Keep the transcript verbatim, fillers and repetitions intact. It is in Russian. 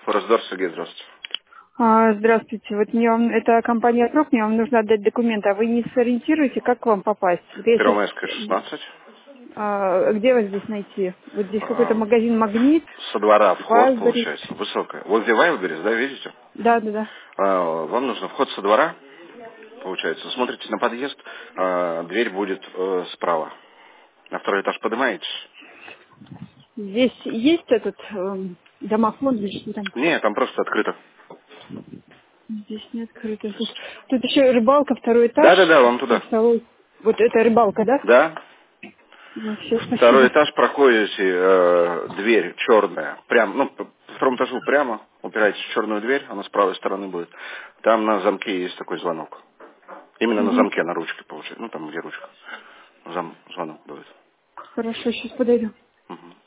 Форсдор, Сергей, здравствуйте. А, Здравствуйте. Вот мне вам, это компания «Круг», мне вам нужно отдать документы, а вы не сориентируете, как к вам попасть? Вот я сейчас, Первомайская, шестнадцать. а, где вас здесь найти? Вот здесь какой-то А, магазин «Магнит», Со двора вход, Вайлдберрис. получается, высокая. Возле Вайлдберрис, да, видите? Да, да, да. А, Вам нужно вход со двора, получается. Смотрите на подъезд, а, дверь будет э, справа. На второй этаж поднимаетесь? Здесь есть этот эм, домофон или что там? Не, там просто открыто. Здесь не открыто. Слушай, тут еще рыбалка, второй этаж, Да-да-да, вам туда. столовой. Вот это рыбалка, да? Да? Ну, все, Второй спасибо. этаж проходите, э, дверь черная, прям, ну, по по второму этажу прямо, упираетесь в черную дверь, она с правой стороны будет. Там на замке есть такой звонок. Именно на Мгм. замке, на ручке получается. Ну, там где ручка. Зам, звонок будет. Хорошо, сейчас подойду. Мгм.